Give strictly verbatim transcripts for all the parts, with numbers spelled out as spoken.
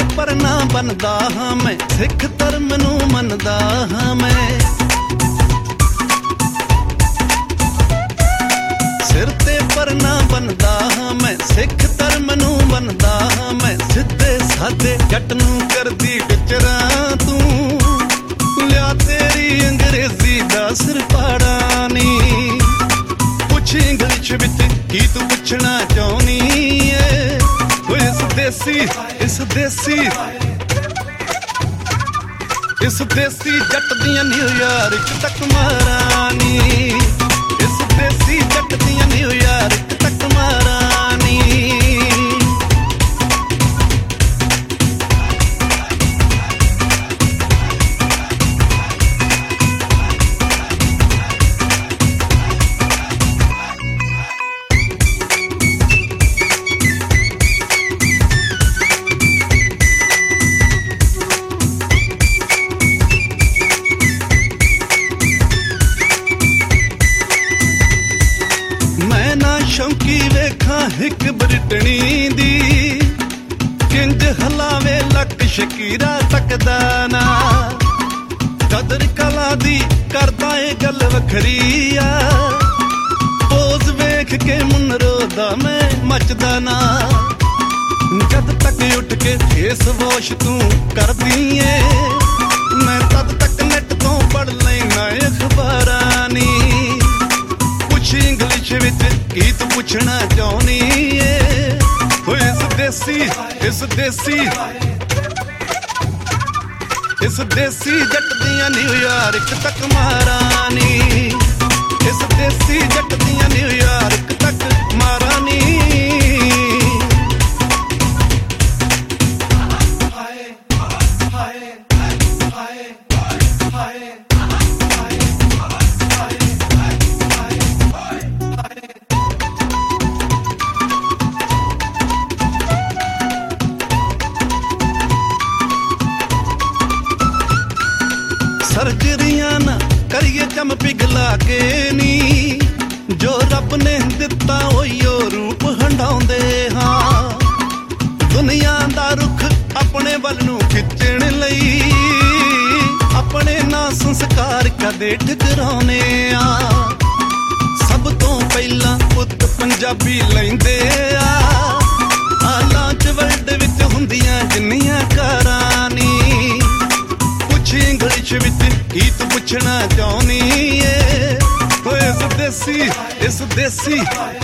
पर ना बनदा हाँ मैं, सिख धर्म नू मनदा हाँ मैं। सिर ते पर ना बनदा हाँ मैं, सिख धर्म नू मनदा हाँ मैं। सिद्धे साधे जट नू करदी विचरा तू, लिया तेरी अंग्रेजी दा सिर पाड़ा नी। पुछ इंग्लिश विच की तू पुछना चाहनी है, इस देसी इस देसी इस देसी जट दियां न्यूयॉर्क तक महारानी, इस देसी जट दियां न्यूयॉर्क तक महारानी। शौकी वेखा हिक ब्रिटनी दी, किंज हलावे लक शकीरा तकदा ना। कदर कला दी करदा ए गल वखरी आ, पोज वेख के मुनरो दा मैं मचदा ना। जद तक उठ के फेस वॉश तू कर दिए, मैं तद तक नेट तो पढ़ लेना अखबारां नी। पुछ इंग्लिश विच की तू पुछना चाहनी है, इस देसी इस देसी इस देसी जट दियां न्यूयॉर्क तक महारानी, इस देसी जट दियां न्यूयॉर्क तक महारानी। सर्जरियां ना करिए चम पिघला के नी, जो रब ने दिता ओयो रूप हंडाउंदे हाँ। दुनिया दा रुख अपने वल नू खिचण लई, अपने ना संस्कार कदे ठकराउने आ। सब तो पहला पुत पंजाबी लैंदे आ, आलां च वर्ल्ड विच हुंदियां जिन्नियां करानी। इंग्लिश विच की तू पुछना चाहनी है, इस देसी इस देसी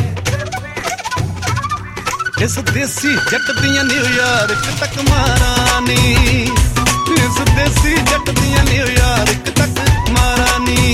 इस देसी जट दियां न्यूयॉर्क तक महारानी, इस देसी जट दियां न्यूयॉर्क तक महारानी।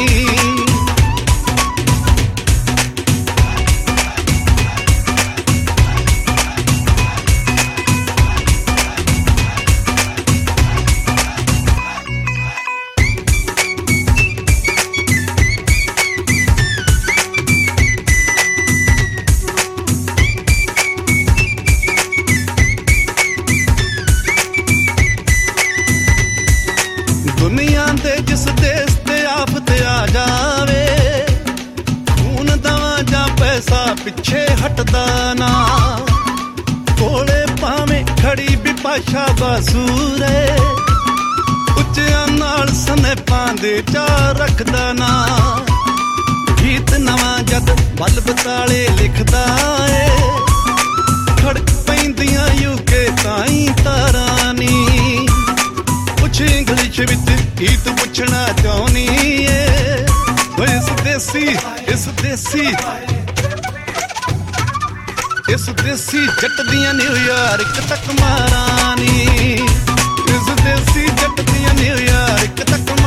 दुनिया दे जिस देश ते आफत आ जावे, खून दवा जा पैसा पिछे हटदा ना। कोले पावे खड़ी बिपाशा बासूरे, उच्चियां नाल सनेपां दे चा रखदा ना। गीत नवा जद बल बताले लिखदा ए, खड़क पैंदियां यूके ताई तारानी। पुछ इंग्लिश विच की तू पुछना चाहनी है, इस देसी इस देसी इस देसी जट दियां न्यूयॉर्क तक महारानी, इस देसी जट दियां न्यूयॉर्क तक